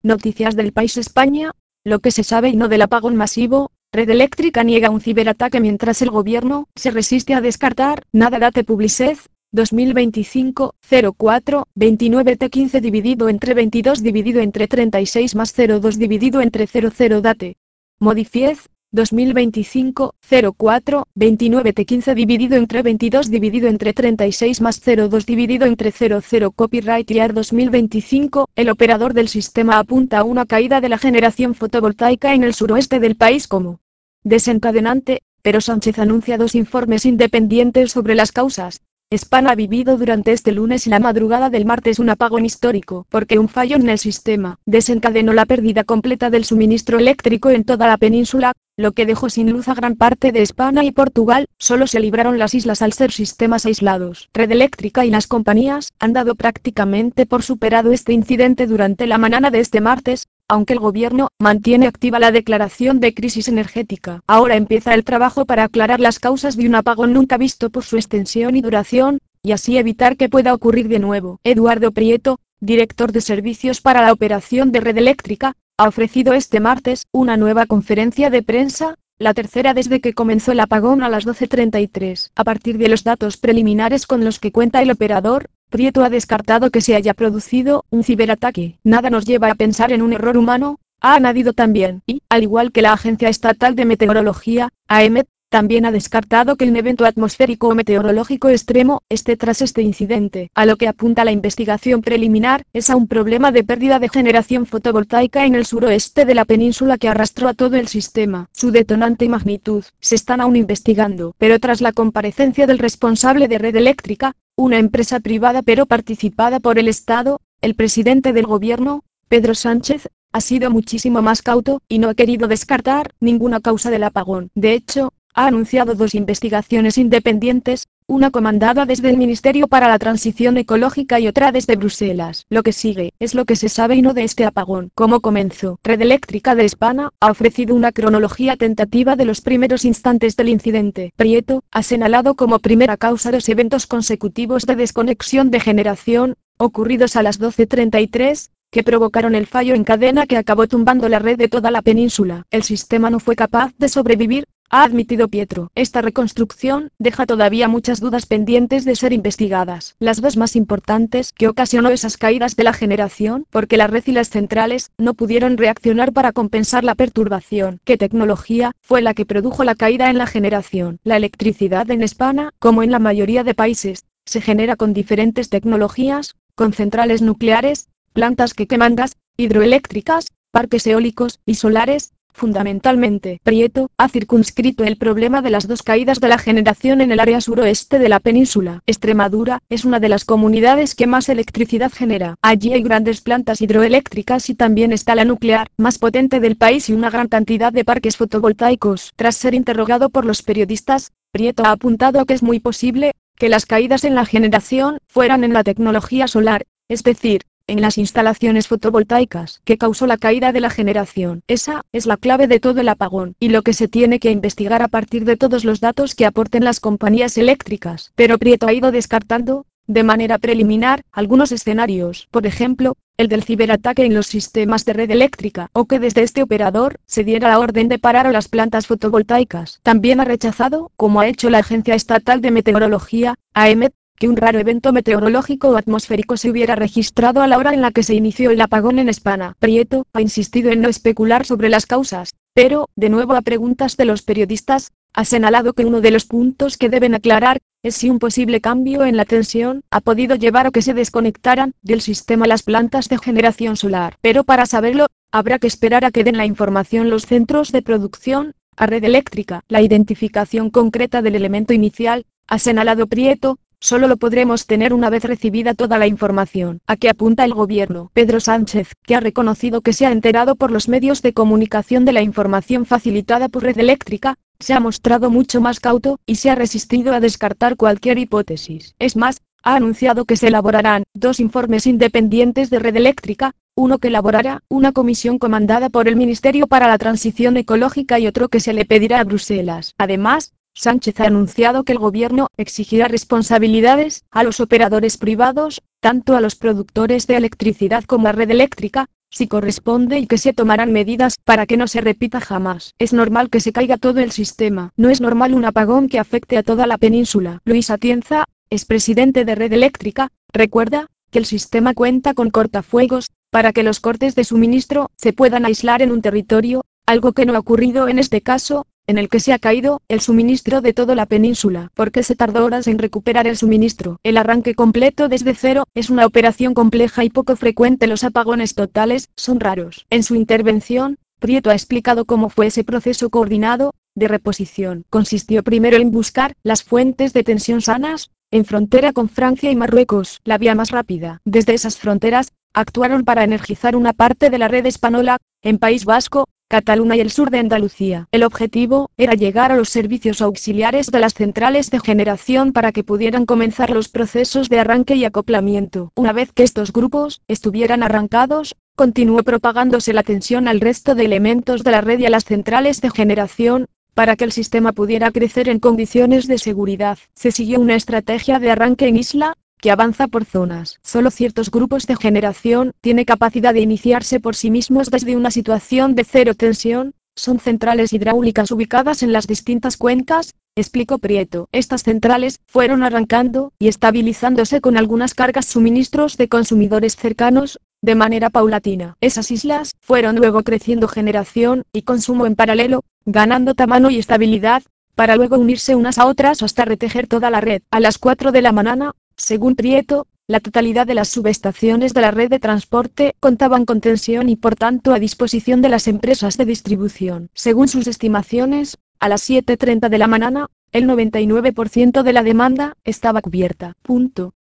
Noticias del País España, lo que se sabe y no del apagón masivo. Red Eléctrica niega un ciberataque mientras el gobierno se resiste a descartar nada. Date Publicet, 2025, 04, 29 T15 dividido entre 22 dividido entre 36 más 02 dividido entre 00 Date. Modifiez, 2025, 04, 29 T15 dividido entre 22 dividido entre 36 más 02 dividido entre 00 Copyright Year 2025, el operador del sistema apunta a una caída de la generación fotovoltaica en el suroeste del país como desencadenante, pero Sánchez anuncia dos informes independientes sobre las causas. España ha vivido durante este lunes y la madrugada del martes un apagón histórico, porque un fallo en el sistema desencadenó la pérdida completa del suministro eléctrico en toda la península, lo que dejó sin luz a gran parte de España y Portugal. Solo se libraron las islas al ser sistemas aislados. Red Eléctrica y las compañías han dado prácticamente por superado este incidente durante la mañana de este martes, aunque el gobierno mantiene activa la declaración de crisis energética. Ahora empieza el trabajo para aclarar las causas de un apagón nunca visto por su extensión y duración, y así evitar que pueda ocurrir de nuevo. Eduardo Prieto, director de servicios para la operación de Red Eléctrica, ha ofrecido este martes una nueva conferencia de prensa, la tercera desde que comenzó el apagón a las 12:33. A partir de los datos preliminares con los que cuenta el operador, Prieto ha descartado que se haya producido un ciberataque. Nada nos lleva a pensar en un error humano, ha añadido también, y, al igual que la Agencia Estatal de Meteorología, AEMET, también ha descartado que el evento atmosférico o meteorológico extremo esté tras este incidente. A lo que apunta la investigación preliminar, es a un problema de pérdida de generación fotovoltaica en el suroeste de la península que arrastró a todo el sistema. Su detonante y magnitud se están aún investigando, pero tras la comparecencia del responsable de Red Eléctrica, una empresa privada pero participada por el Estado, el presidente del gobierno, Pedro Sánchez, ha sido muchísimo más cauto, y no ha querido descartar ninguna causa del apagón. De hecho, ha anunciado dos investigaciones independientes, una comandada desde el Ministerio para la Transición Ecológica y otra desde Bruselas. Lo que sigue, es lo que se sabe y no de este apagón. ¿Cómo comenzó? Red Eléctrica de España ha ofrecido una cronología tentativa de los primeros instantes del incidente. Prieto ha señalado como primera causa dos eventos consecutivos de desconexión de generación, ocurridos a las 12:33, que provocaron el fallo en cadena que acabó tumbando la red de toda la península. El sistema no fue capaz de sobrevivir, ha admitido Pietro. Esta reconstrucción deja todavía muchas dudas pendientes de ser investigadas. Las dos más importantes que ocasionó esas caídas de la generación, porque la red y las centrales no pudieron reaccionar para compensar la perturbación. ¿Qué tecnología fue la que produjo la caída en la generación? La electricidad en España, como en la mayoría de países, se genera con diferentes tecnologías, con centrales nucleares, plantas que queman gas, hidroeléctricas, parques eólicos y solares. Fundamentalmente, Prieto ha circunscrito el problema de las dos caídas de la generación en el área suroeste de la península. Extremadura es una de las comunidades que más electricidad genera. Allí hay grandes plantas hidroeléctricas y también está la nuclear más potente del país y una gran cantidad de parques fotovoltaicos. Tras ser interrogado por los periodistas, Prieto ha apuntado a que es muy posible que las caídas en la generación fueran en la tecnología solar, es decir, en las instalaciones fotovoltaicas que causó la caída de la generación. Esa es la clave de todo el apagón, y lo que se tiene que investigar a partir de todos los datos que aporten las compañías eléctricas. Pero Prieto ha ido descartando, de manera preliminar, algunos escenarios, por ejemplo, el del ciberataque en los sistemas de red eléctrica, o que desde este operador se diera la orden de parar a las plantas fotovoltaicas. También ha rechazado, como ha hecho la Agencia Estatal de Meteorología, AEMET, que un raro evento meteorológico o atmosférico se hubiera registrado a la hora en la que se inició el apagón en España. Prieto ha insistido en no especular sobre las causas, pero, de nuevo a preguntas de los periodistas, ha señalado que uno de los puntos que deben aclarar es si un posible cambio en la tensión ha podido llevar a que se desconectaran del sistema las plantas de generación solar. Pero para saberlo, habrá que esperar a que den la información los centros de producción, a Red Eléctrica. La identificación concreta del elemento inicial, ha señalado Prieto, solo lo podremos tener una vez recibida toda la información. ¿A qué apunta el gobierno? Pedro Sánchez, que ha reconocido que se ha enterado por los medios de comunicación de la información facilitada por Red Eléctrica, se ha mostrado mucho más cauto, y se ha resistido a descartar cualquier hipótesis. Es más, ha anunciado que se elaborarán dos informes independientes de Red Eléctrica, uno que elaborará una comisión comandada por el Ministerio para la Transición Ecológica y otro que se le pedirá a Bruselas. Además, Sánchez ha anunciado que el gobierno exigirá responsabilidades a los operadores privados, tanto a los productores de electricidad como a Red Eléctrica, si corresponde y que se tomarán medidas para que no se repita jamás. Es normal que se caiga todo el sistema. No es normal un apagón que afecte a toda la península. Luis Atienza, expresidente de Red Eléctrica, recuerda que el sistema cuenta con cortafuegos, para que los cortes de suministro se puedan aislar en un territorio, algo que no ha ocurrido en este caso, en el que se ha caído el suministro de toda la península, porque se tardó horas en recuperar el suministro. El arranque completo desde cero es una operación compleja y poco frecuente. Los apagones totales son raros. En su intervención, Prieto ha explicado cómo fue ese proceso coordinado de reposición. Consistió primero en buscar las fuentes de tensión sanas, en frontera con Francia y Marruecos, la vía más rápida. Desde esas fronteras, actuaron para energizar una parte de la red española, en País Vasco, Cataluña y el sur de Andalucía. El objetivo era llegar a los servicios auxiliares de las centrales de generación para que pudieran comenzar los procesos de arranque y acoplamiento. Una vez que estos grupos estuvieran arrancados, continuó propagándose la tensión al resto de elementos de la red y a las centrales de generación, para que el sistema pudiera crecer en condiciones de seguridad. Se siguió una estrategia de arranque en isla, que avanza por zonas. Solo ciertos grupos de generación tiene capacidad de iniciarse por sí mismos desde una situación de cero tensión. Son centrales hidráulicas ubicadas en las distintas cuencas, explicó Prieto. Estas centrales fueron arrancando y estabilizándose con algunas cargas suministros de consumidores cercanos, de manera paulatina. Esas islas fueron luego creciendo generación y consumo en paralelo, ganando tamaño y estabilidad, para luego unirse unas a otras hasta retejer toda la red. A las 4 de la mañana, según Prieto, la totalidad de las subestaciones de la red de transporte contaban con tensión y por tanto a disposición de las empresas de distribución. Según sus estimaciones, a las 7:30 de la mañana, el 99% de la demanda estaba cubierta.